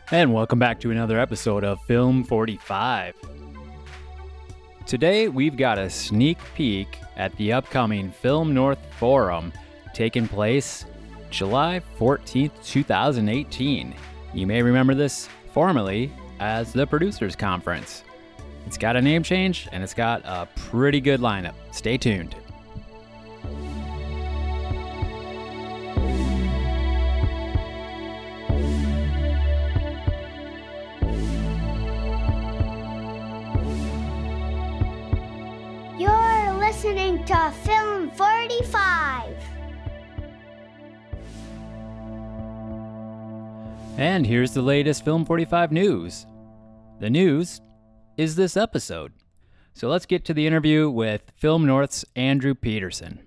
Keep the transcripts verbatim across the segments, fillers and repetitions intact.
And welcome back to another episode of Film forty-five. Today, we've got a sneak peek at the upcoming Film North Forum taking place July fourteenth, twenty eighteen. You may remember this formerly as the Producers Conference. It's got a name change, and it's got a pretty good lineup. Stay tuned. You're listening to Film forty-five. And here's the latest Film forty-five news. The news is this episode. So let's get to the interview with Film North's Andrew Peterson.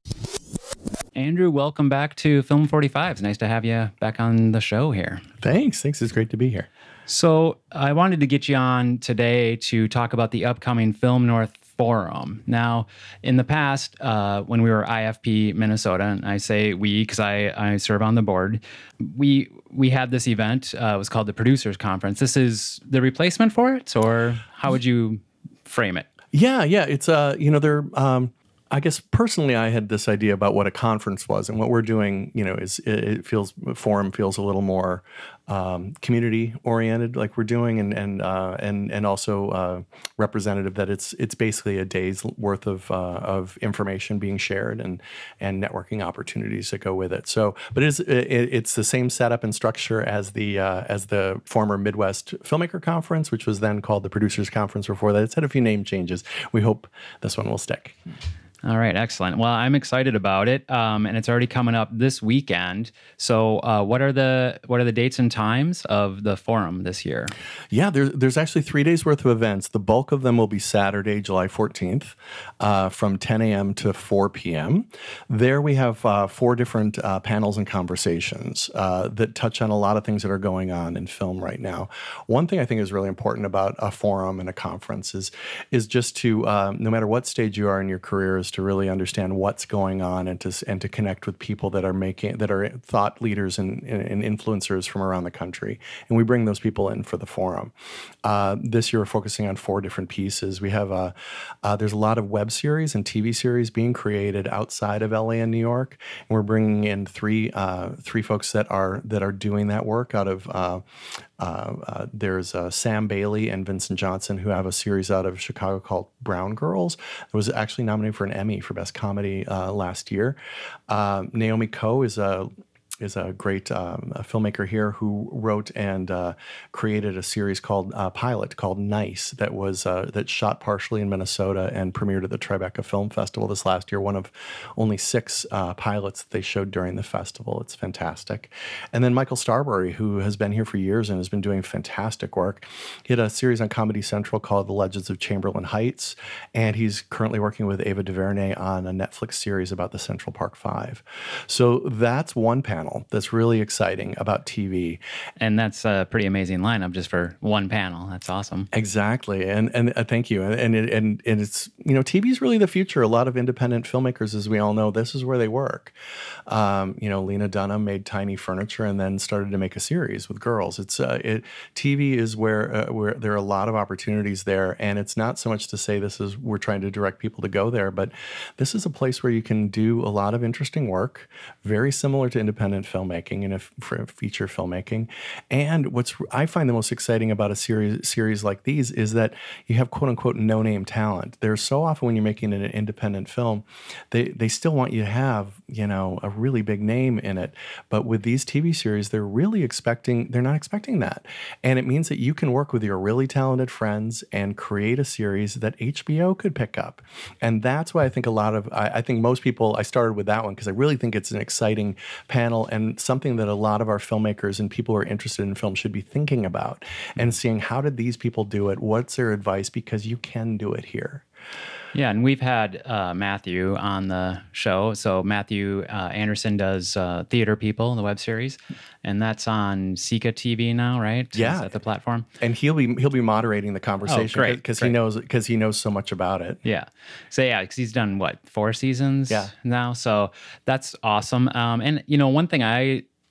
Andrew, welcome back to Film forty-five. It's nice to have you back on the show here. Thanks. Thanks. It's great to be here. So I wanted to get you on today to talk about the upcoming Film North Forum. Now, in the past, uh, when we were I F P Minnesota, and I say we because I, I serve on the board, we we had this event. Uh, it was called the Producers Conference. This is the replacement for it, or how would you frame it? Yeah, yeah. It's uh, you know, there. Um, I guess personally, I had this idea about what a conference was, and what we're doing. You know, is it, it feels forum feels a little more um, community oriented, like we're doing, and and uh, and and also uh, representative. That it's it's basically a day's worth of uh, of information being shared and and networking opportunities that go with it. So, but it's it, it's the same setup and structure as the uh, as the former Midwest Filmmaker Conference, which was then called the Producers Conference before that. It's had a few name changes. We hope this one will stick. All right, excellent. Well, I'm excited about it, um, and it's already coming up this weekend. So, uh, what are the what are the dates and times of the forum this year? Yeah, there's there's actually three days worth of events. The bulk of them will be Saturday, July fourteenth, uh, from ten a.m. to four p.m. There we have uh, four different uh, panels and conversations uh, that touch on a lot of things that are going on in film right now. One thing I think is really important about a forum and a conference is is just to uh, no matter what stage you are in your career, is to really understand what's going on and to and to connect with people that are making that are thought leaders and, and influencers from around the country. And we bring those people in for the forum. Uh, this year, we're focusing on four different pieces. We have a uh, there's a lot of web series and T V series being created outside of L A and New York, and we're bringing in three uh, three folks that are that are doing that work out of. Uh, Uh, uh, there's uh, Sam Bailey and Vincent Johnson, who have a series out of Chicago called Brown Girls. It was actually nominated for an Emmy for Best Comedy uh, last year. Uh, Naomi Coe is a is a great um, a filmmaker here who wrote and uh, created a series called uh, Pilot called Nice that was uh, that shot partially in Minnesota and premiered at the Tribeca Film Festival this last year. One of only six uh, pilots that they showed during the festival. It's fantastic. And then Michael Starbury, who has been here for years and has been doing fantastic work. He had a series on Comedy Central called The Legends of Chamberlain Heights, and he's currently working with Ava DuVernay on a Netflix series about the Central Park Five. So that's one panel that's really exciting about T V. And that's a pretty amazing lineup just for one panel. That's awesome. Exactly. And and uh, thank you. And it, and and it's, you know, T V is really the future. A lot of independent filmmakers, as we all know, this is where they work. Um, you know, Lena Dunham made Tiny Furniture and then started to make a series with Girls. It's uh, it T V is where uh, where there are a lot of opportunities there, and it's not so much to say this is we're trying to direct people to go there, but this is a place where you can do a lot of interesting work, very similar to independent filmmaking and if for feature filmmaking. And what's I find the most exciting about a series series like these is that you have quote unquote no name talent. There's so often when you're making an independent film, they they still want you to have, you know, a really big name in it. But with these T V series, they're really expecting they're not expecting that. And it means that you can work with your really talented friends and create a series that H B O could pick up. And that's why I think a lot of I, I think most people I started with that one because I really think it's an exciting panel and something that a lot of our filmmakers and people who are interested in film should be thinking about and seeing how did these people do it? What's their advice? Because you can do it here. Yeah, and we've had uh, Matthew on the show. So Matthew uh, Anderson does uh, Theater People, the web series, and that's on Sika T V now, right? Yeah, is that the platform? And he'll be he'll be moderating the conversation because oh, he knows because he knows so much about it. Yeah, so yeah, because he's done what four seasons yeah. now, so that's awesome. Um, and you know, one thing I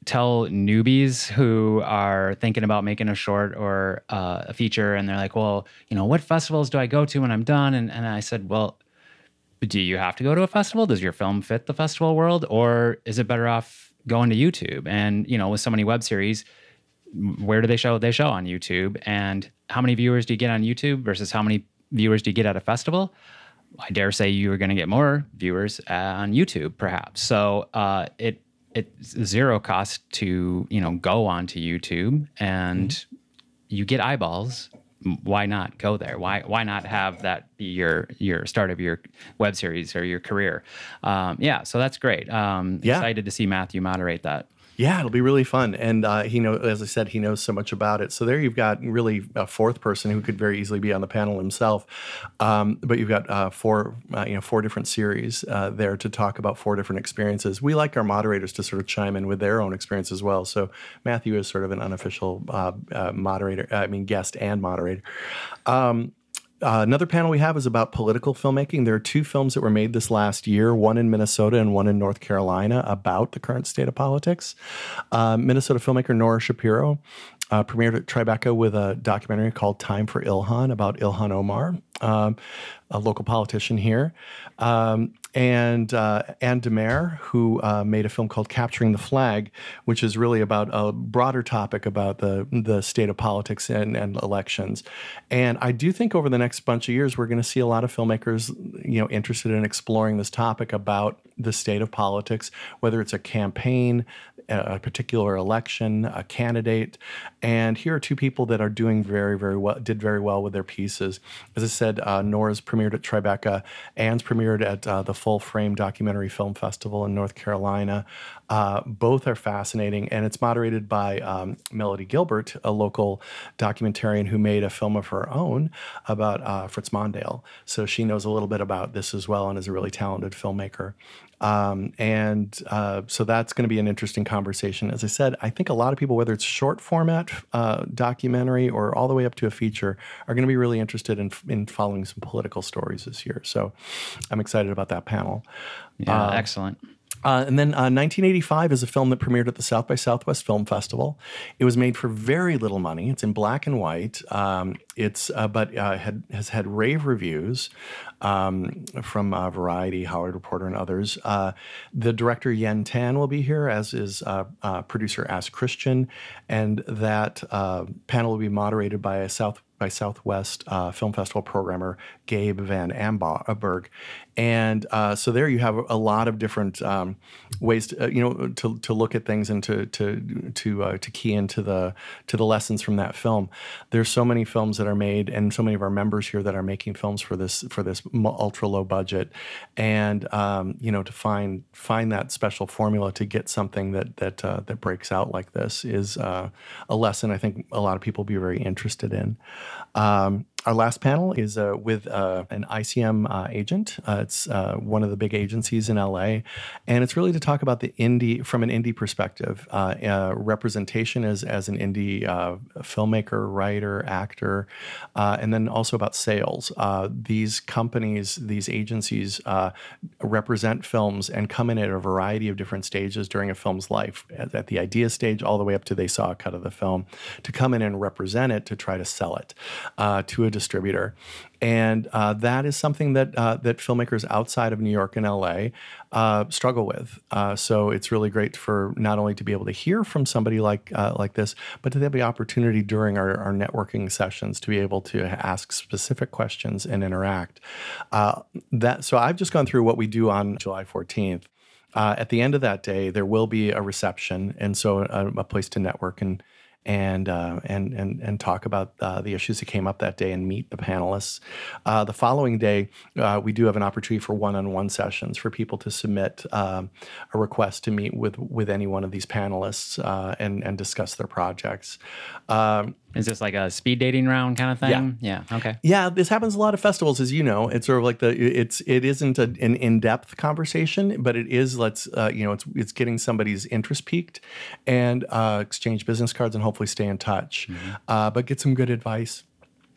tell newbies who are thinking about making a short or uh, a feature, and they're like, well, you know, what festivals do I go to when I'm done? And, and I said, well, do you have to go to a festival? Does your film fit the festival world? Or is it better off going to YouTube? And, you know, with so many web series, where do they show? They show on YouTube. And how many viewers do you get on YouTube versus how many viewers do you get at a festival? I dare say you are going to get more viewers on YouTube, perhaps. So uh, it it's zero cost to, you know, go onto YouTube, and mm-hmm. you get eyeballs. Why not go there? Why why not have that be your your start of your web series or your career? Um, yeah, so that's great. Um, yeah. Excited to see Matthew moderate that. Yeah, it'll be really fun. And uh, he know, as I said, he knows so much about it. So there you've got really a fourth person who could very easily be on the panel himself. Um, but you've got uh, four, uh, you know, four different series uh, there to talk about four different experiences. We like our moderators to sort of chime in with their own experience as well. So Matthew is sort of an unofficial uh, uh, moderator, I mean, guest and moderator. Um, Uh, another panel we have is about political filmmaking. There are two films that were made this last year, one in Minnesota and one in North Carolina, about the current state of politics. Uh, Minnesota filmmaker Nora Shapiro uh, premiered at Tribeca with a documentary called Time for Ilhan about Ilhan Omar, um, a local politician here. Um, and uh, Anne DeMare, who uh, made a film called Capturing the Flag, which is really about a broader topic about the the state of politics and, and elections. And I do think over the next bunch of years, we're going to see a lot of filmmakers, you know, interested in exploring this topic about the state of politics, whether it's a campaign, a particular election, a candidate. And here are two people that are doing very, very well, did very well with their pieces. As I said, uh, Nora's premiered at Tribeca. Anne's premiered at uh, the Full Frame Documentary Film Festival in North Carolina. Uh, both are fascinating, and it's moderated by um, Melody Gilbert, a local documentarian who made a film of her own about uh, Fritz Mondale. So she knows a little bit about this as well and is a really talented filmmaker. Um, and uh, so that's going to be an interesting conversation. As I said, I think a lot of people, whether it's short format uh, documentary or all the way up to a feature, are going to be really interested in, in following some political stories this year. So I'm excited about that panel. Yeah, uh, excellent. Uh, and then uh, nineteen eighty-five is a film that premiered at the South by Southwest Film Festival. It was made for very little money. It's in black and white. Um, it's uh, but uh, had has had rave reviews um, from uh, Variety, Hollywood Reporter, and others. Uh, the director Yen Tan will be here, as is uh, uh, producer Ask Christian, and that uh, panel will be moderated by a South by Southwest uh, Film Festival programmer Gabe Van Amberg. And uh, so there you have a lot of different um, ways to, uh, you know, to, to look at things and to to to uh, to key into the to the lessons from that film. There's so many films that are made, and so many of our members here that are making films for this for this ultra low budget, and um, you know, to find find that special formula to get something that that uh, that breaks out like this is uh, a lesson I think a lot of people will be very interested in. Um, our last panel is uh, with uh, an I C M uh, agent. Uh, it's uh, one of the big agencies in L A, and it's really to talk about the indie from an indie perspective, uh, uh, representation as as an indie uh, filmmaker, writer, actor, uh, and then also about sales. Uh, these companies, these agencies, uh, represent films and come in at a variety of different stages during a film's life, at, at the idea stage all the way up to they saw a cut of the film, to come in and represent it to try to sell it uh, to a distributor. And uh, that is something that uh, that filmmakers outside of New York and L A uh, struggle with. Uh, so it's really great for not only to be able to hear from somebody like uh, like this, but to have the opportunity during our, our networking sessions to be able to ask specific questions and interact. Uh, that so I've just gone through what we do on July fourteenth. Uh, at the end of that day, there will be a reception, and so a, a place to network and and uh, and and and talk about uh, the issues that came up that day and meet the panelists. Uh, the following day, uh, we do have an opportunity for one-on-one sessions for people to submit um, a request to meet with with any one of these panelists uh, and and discuss their projects. Um, Is this like a speed dating round kind of thing? Yeah. Yeah. Okay. Yeah, this happens a lot of festivals, as you know. It's sort of like the it's it isn't a, an in-depth conversation, but it is let's uh, you know it's it's getting somebody's interest piqued and uh, exchange business cards and hopefully stay in touch, mm-hmm. uh, but get some good advice.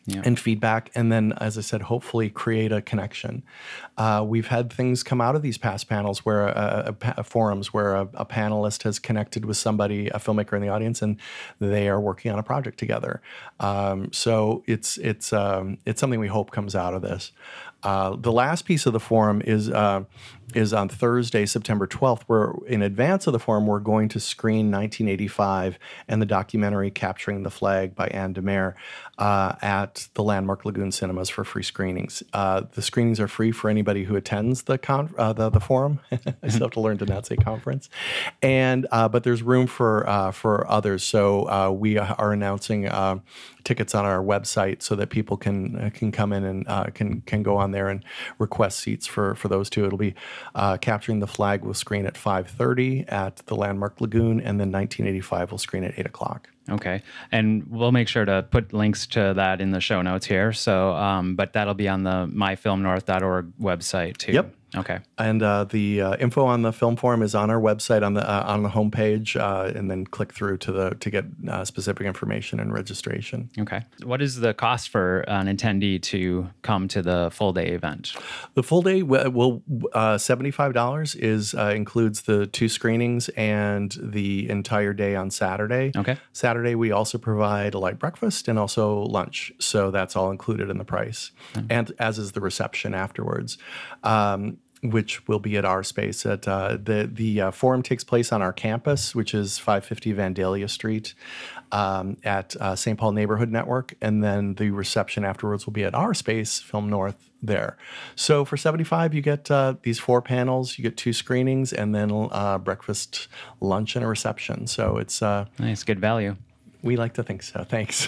Yeah. and feedback, and then, as I said, hopefully create a connection. Uh, we've had things come out of these past panels where uh, a, a forums where a, a panelist has connected with somebody, a filmmaker in the audience, and they are working on a project together. Um, so it's it's um, it's something we hope comes out of this. Uh, the last piece of the forum is uh, is on Thursday, September twelfth, where in advance of the forum, we're going to screen nineteen eighty-five and the documentary Capturing the Flag by Anne DeMare uh, at the Landmark Lagoon Cinemas for free screenings. Uh, the screenings are free for anybody who attends the con- uh, the, the forum. I still have to learn to not say conference. And uh, but there's room for uh, for others. So uh, we are announcing uh, tickets on our website so that people can uh, can come in and uh, can can go on there and request seats for for those two. It'll be uh, Capturing the Flag will screen at five thirty at the Landmark Lagoon, and then nineteen eighty-five will screen at eight o'clock. Okay. And we'll make sure to put links to that in the show notes here. So, um, but that'll be on the my film north dot org website too. Yep. Okay. And uh, the uh, info on the film forum is on our website on the uh, on the homepage, uh, and then click through to the to get uh, specific information and registration. Okay. What is the cost for an attendee to come to the full day event? The full day will uh, seventy-five dollars is uh, includes the two screenings and the entire day on Saturday. Okay. Saturday we also provide a light breakfast and also lunch, so that's all included in the price, mm-hmm. and as is the reception afterwards. Um, which will be at our space. At uh, the the uh, forum takes place on our campus, which is five fifty Vandalia Street, um, at uh, Saint Paul Neighborhood Network, and then the reception afterwards will be at our space, Film North, there. So for seventy-five, you get uh, these four panels, you get two screenings, and then uh, breakfast, lunch, and a reception. So it's uh, nice, good value. We like to think so. Thanks.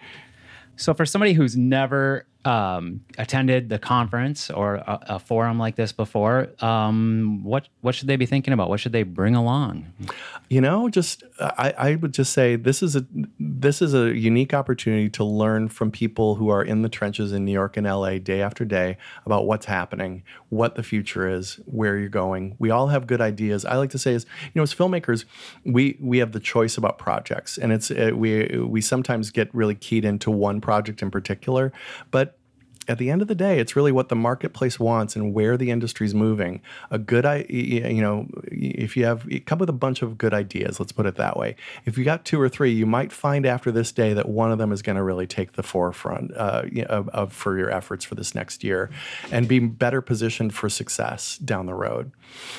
So for somebody who's never um, attended the conference or a, a forum like this before, um, what what should they be thinking about? What should they bring along? You know, just I, I would just say this is a this is a unique opportunity to learn from people who are in the trenches in New York and L A day after day about what's happening, what the future is, where you're going. We all have good ideas. I like to say is, you know, as filmmakers, we we have the choice about projects, and it's uh, we we sometimes get really keyed into one project in particular, but at the end of the day, it's really what the marketplace wants and where the industry's moving. A good, you know, if you have, come with a bunch of good ideas, let's put it that way. If you got two or three, you might find after this day that one of them is going to really take the forefront uh, of, of for your efforts for this next year and be better positioned for success down the road.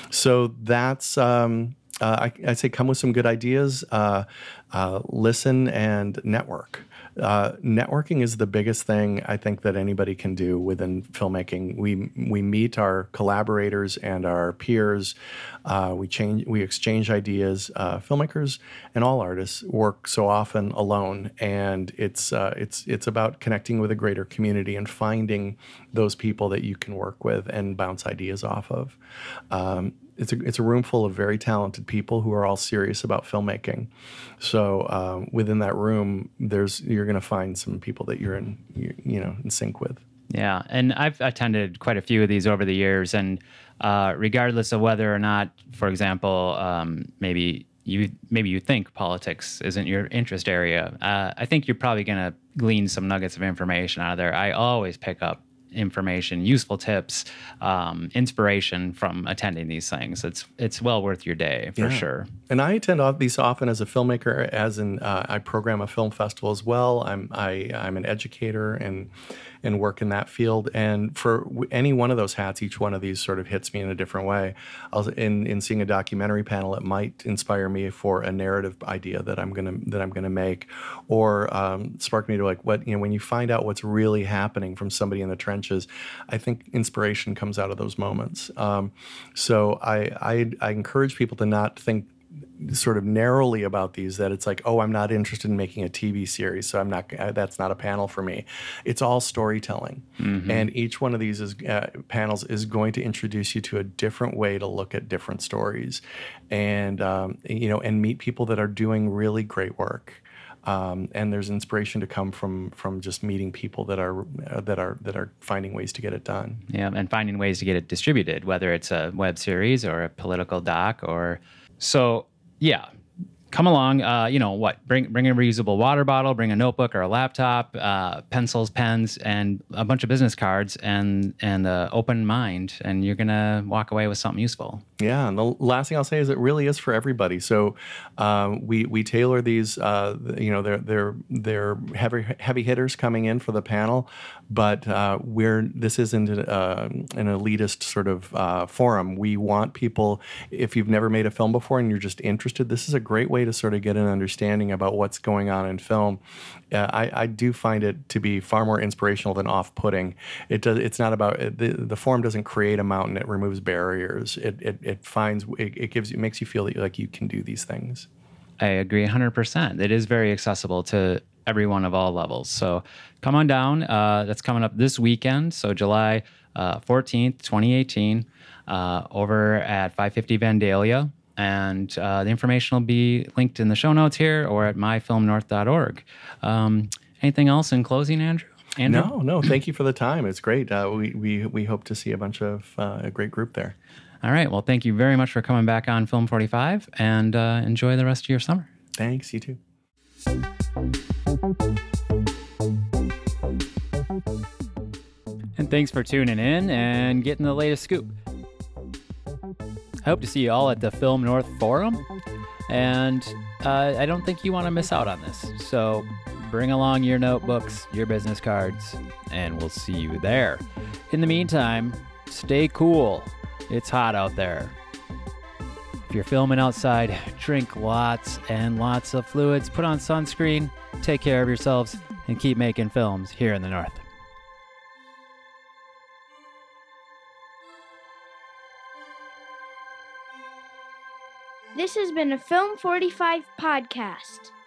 So that's, um, uh, I, I say come with some good ideas, uh, uh, listen and network. Uh, networking is the biggest thing I think that anybody can do within filmmaking. We we meet our collaborators and our peers. Uh, we change we exchange ideas. Uh, filmmakers and all artists work so often alone, and it's uh, it's it's about connecting with a greater community and finding those people that you can work with and bounce ideas off of. Um, It's a it's a room full of very talented people who are all serious about filmmaking. So um, within that room, there's you're going to find some people that you're in you, you know in sync with. Yeah, and I've attended quite a few of these over the years, and uh, regardless of whether or not, for example, um, maybe you maybe you think politics isn't your interest area, uh, I think you're probably going to glean some nuggets of information out of there. I always pick up information, useful tips, um, inspiration from attending these things. It's it's well worth your day for yeah. sure. And I attend these often as a filmmaker, as in uh, I program a film festival as well. I'm I, I'm an educator and and work in that field. And for any one of those hats, each one of these sort of hits me in a different way. I'll, in in seeing a documentary panel, it might inspire me for a narrative idea that I'm gonna that I'm gonna make, or um, spark me to like what you know when you find out what's really happening from somebody in the trenches. I think inspiration comes out of those moments. Um, so I, I I encourage people to not think sort of narrowly about these, that it's like, oh, I'm not interested in making a T V series, so I'm not, that's not a panel for me. It's all storytelling. Mm-hmm. And each one of these is, uh, panels is going to introduce you to a different way to look at different stories and, um, you know, and meet people that are doing really great work. Um, and there's inspiration to come from from just meeting people that are uh, that are that are finding ways to get it done. Yeah, and finding ways to get it distributed, whether it's a web series or a political doc or so. Yeah, come along, uh, you know what, bring bring a reusable water bottle, bring a notebook or a laptop, uh, pencils, pens, and a bunch of business cards, and and an open mind, and you're going to walk away with something useful. Yeah, and the last thing I'll say is it really is for everybody. So um, we we tailor these. Uh, you know, they're they're they're heavy heavy hitters coming in for the panel, but uh, we're this isn't uh, an elitist sort of uh, forum. We want people. If you've never made a film before and you're just interested, this is a great way to sort of get an understanding about what's going on in film. Uh, I, I do find it to be far more inspirational than off-putting. It does. It's not about the the forum doesn't create a mountain. It removes barriers. It it it finds it, it gives you makes you feel that like you can do these things. I agree one hundred percent. It is very accessible to everyone of all levels. So come on down. Uh, that's coming up this weekend. So July uh, fourteenth, twenty eighteen, uh, over at five fifty Vandalia. And uh, the information will be linked in the show notes here or at my film north dot org. Um, anything else in closing, Andrew? Andrew? No, no. Thank you for the time. It's great. Uh, we we we hope to see a bunch of uh, a great group there. All right. Well, thank you very much for coming back on Film forty-five, and uh, enjoy the rest of your summer. Thanks. You too. And thanks for tuning in and getting the latest scoop. I hope to see you all at the Film North Forum, and uh, I don't think you want to miss out on this. So bring along your notebooks, your business cards, and we'll see you there. In the meantime, stay cool. It's hot out there. If you're filming outside, drink lots and lots of fluids, put on sunscreen, take care of yourselves, and keep making films here in the North. This has been a Film forty-five podcast.